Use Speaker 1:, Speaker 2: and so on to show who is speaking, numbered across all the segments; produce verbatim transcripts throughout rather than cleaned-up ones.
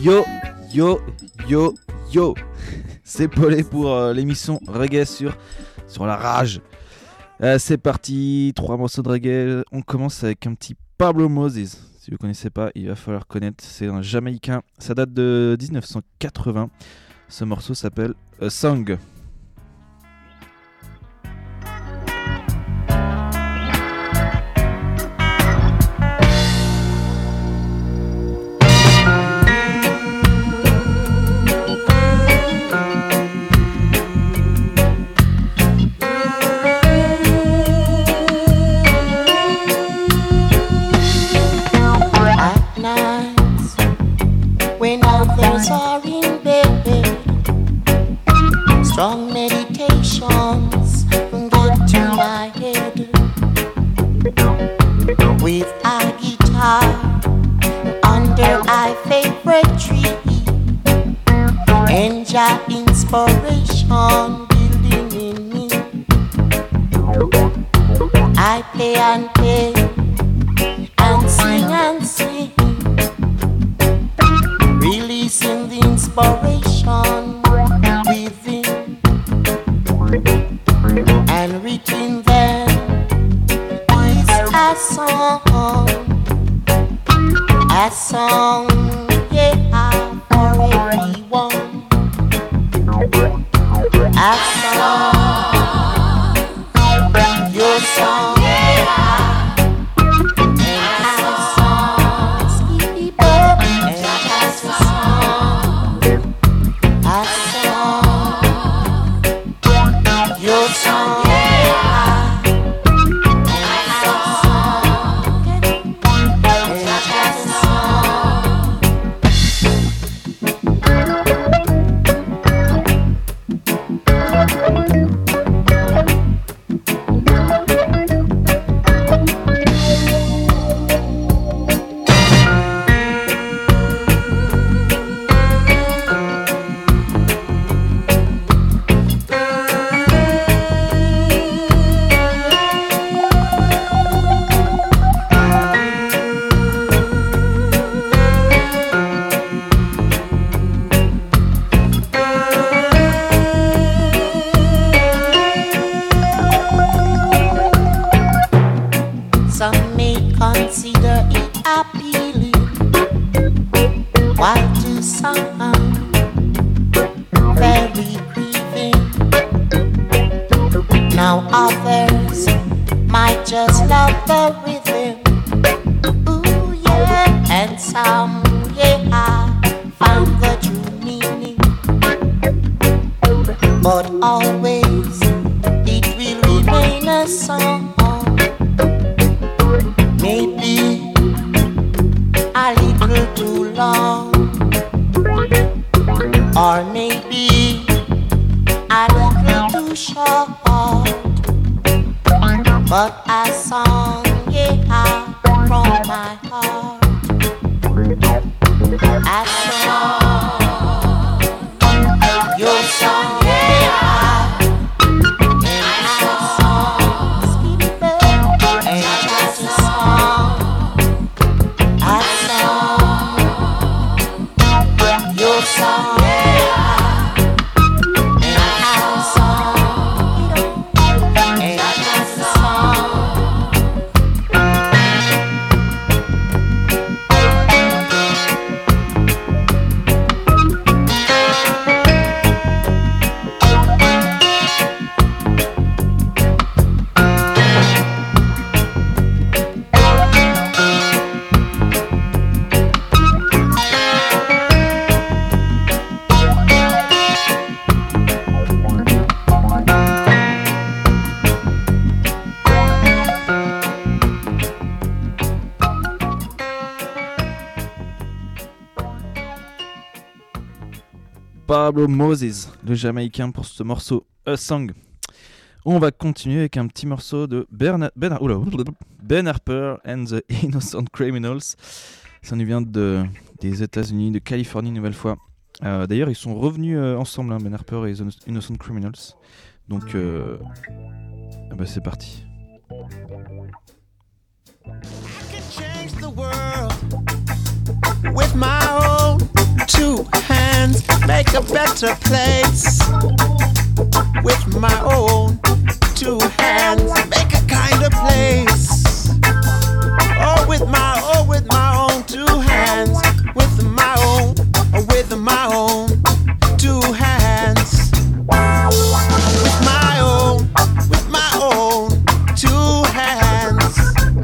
Speaker 1: Yo, yo, yo, yo. C'est Paulé pour euh, l'émission Reggae sur, sur la rage. Euh, c'est parti, trois morceaux de reggae. On commence avec un petit Pablo Moses. Si vous ne connaissez pas, il va falloir connaître. C'est un Jamaïcain. Ça date de dix-neuf cent quatre-vingts. Ce morceau s'appelle A Song.
Speaker 2: Strong meditations get to my head with a guitar under a favorite tree. Enjoy inspiration building in me. I play and play and sing and sing, releasing the inspiration within. And written there is a song, a song, yeah, for everyone. A song, your song, yeah, and a song, skip up, and just a song, a song, your song, yeah, and a song, and just a song. Some may consider it appealing, while to some very grieving. Now others might just love the rhythm, ooh yeah, and some yeah find the true meaning. But always it will remain a song. Maybe a little too long, or maybe a little too short, but a song, yeah, from my heart. A song, your song, yeah, and a song, skip up, and just a song. A song, your song, yeah, and a song, and just a song.
Speaker 1: Pablo Moses, le Jamaïcain, pour ce morceau A Song. On va continuer avec un petit morceau de Bernard, Ben, oula, Ben Harper and the Innocent Criminals. Ça nous vient de, des États-Unis, de Californie, une nouvelle fois. Euh, d'ailleurs, ils sont revenus euh, ensemble, hein, Ben Harper et The Innocent Criminals. Donc, euh, ah bah c'est parti.
Speaker 3: With my own two hands make a better place. With my own two hands make a kind of place. Oh, with my, oh, with my own two hands. With my own, oh, with my own two hands. With my own, with my own two hands.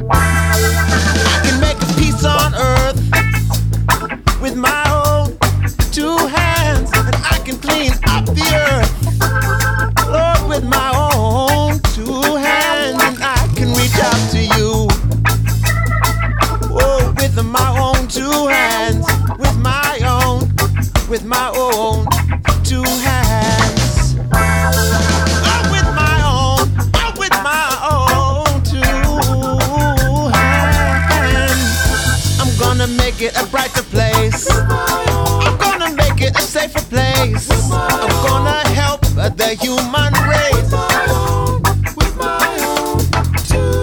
Speaker 3: I can make a peace on earth. With my own two hands. And I can clean up the earth. Lord, with my own two hands, and I can reach out to you. Oh, with my own two hands, with my own, with my own two hands. Oh, with my own, oh, with my own two hands. I'm gonna make it a brighter place. I'm gonna make it a safer place. I'm gonna help the human race. With my own two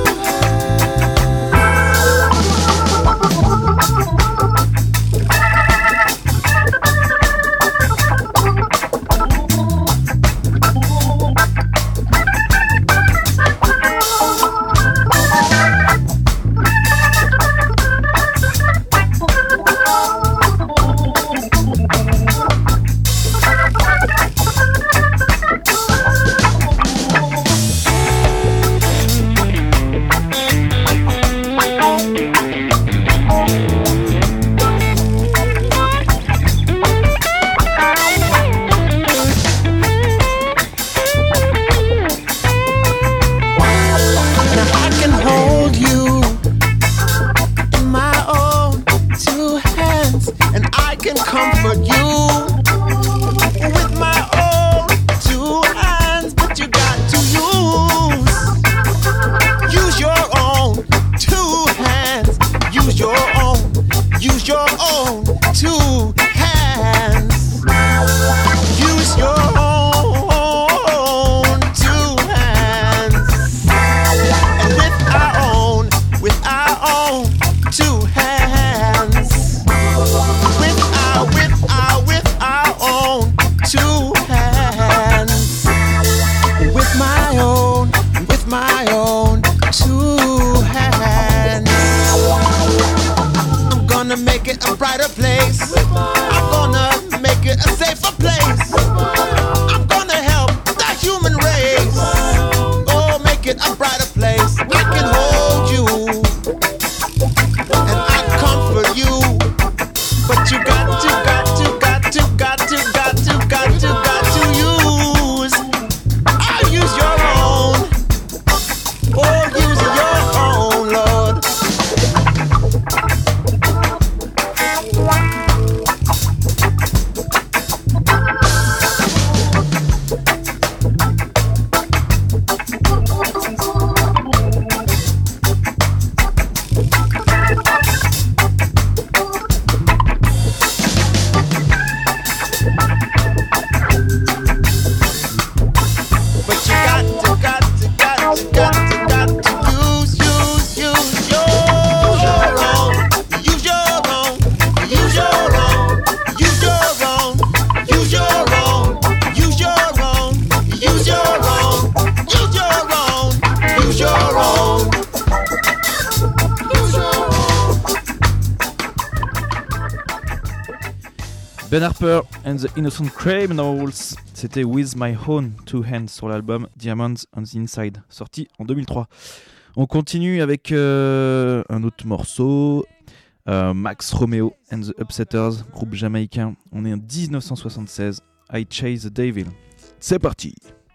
Speaker 1: Ben Harper and the Innocent Criminals, c'était With My Own Two Hands sur l'album Diamonds on the Inside, sorti en deux mille trois. On continue avec euh, un autre morceau, euh, Max Romeo and the Upsetters, groupe jamaïcain. On est en dix-neuf cent soixante-seize, I Chase the Devil. C'est parti!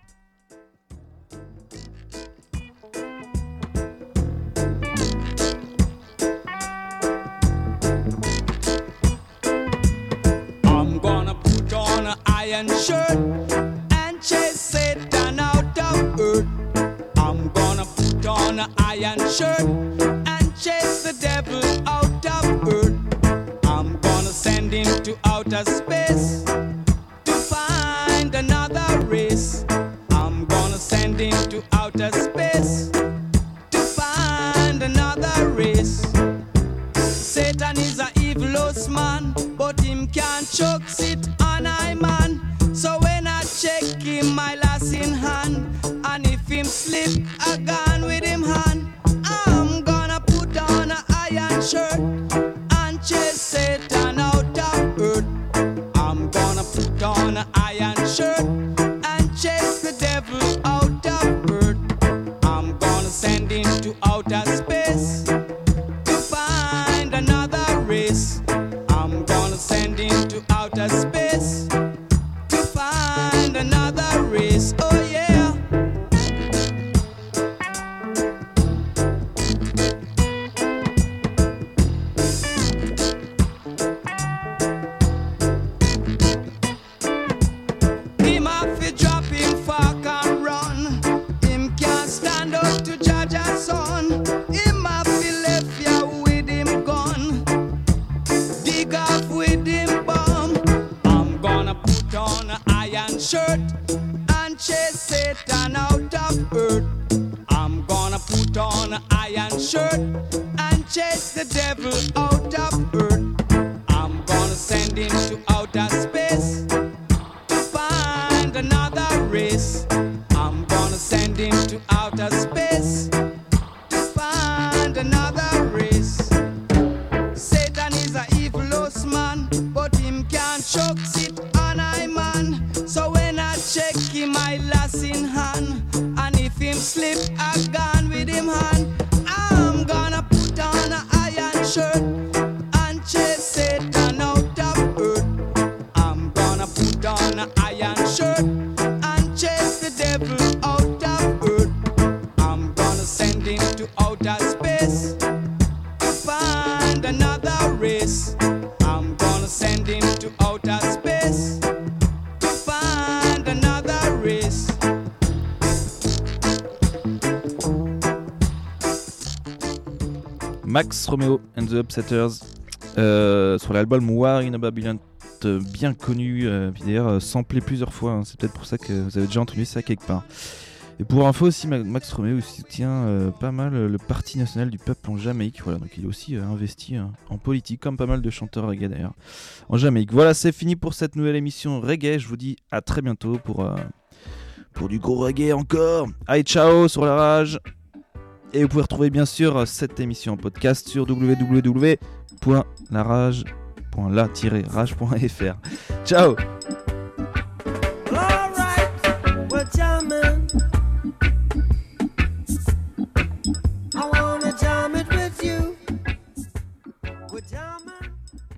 Speaker 4: Iron shirt and chase Satan out of earth. I'm gonna put on an iron shirt and chase the devil out of earth. I'm gonna send him to outer space to find another race. I'm gonna send him to outer space to find another race. Satan is a evil man, but him can't show slip a gun with him hand, I'm gonna put on a iron shirt and chase Satan out of earth. I'm gonna put on a iron shirt and chase the devil out of earth. I'm gonna send him to outer space to find another race. I'm gonna send him to outer space to find another race. Oh yeah. Him have to drop him fork and run. Him can't stand up to judge a son. Him have to left ya with him gun. Dig off with him bomb. I'm gonna put on an iron shirt and chase Satan out of earth. I'm gonna put on an iron shirt and chase the devil out of earth. I'm gonna send him to outer space to find another race. I'm gonna send him to outer space to find another race. Satan is a evil host man, but him can't choke it on I man. So when I check him, I lost in hand. And if him slip a gun with him hand, I'm gonna put on a iron shirt and chase Satan out of earth. I'm gonna put on a iron shirt and chase the devil out of earth. I'm gonna send him to outer space to find another race. I'm gonna send him to outer space to find another race.
Speaker 1: Max Romeo and the Upsetters euh, sur l'album War in a Babylon, euh, bien connu, euh, d'ailleurs euh, samplé plusieurs fois, hein. C'est peut-être pour ça que vous avez déjà entendu ça quelque part. Et pour info aussi, Max Romeo soutient euh, pas mal euh, le Parti national du peuple en Jamaïque, voilà, donc il est aussi euh, investi euh, en politique, comme pas mal de chanteurs reggae d'ailleurs, en Jamaïque. Voilà, c'est fini pour cette nouvelle émission reggae, je vous dis à très bientôt pour, euh, pour du gros reggae encore. Allez, ciao sur la rage. Et vous pouvez retrouver bien sûr cette émission en podcast sur w w w point la rage point la tiret rage point f r. Ciao.
Speaker 5: I wanna jam it with you. We're jamming.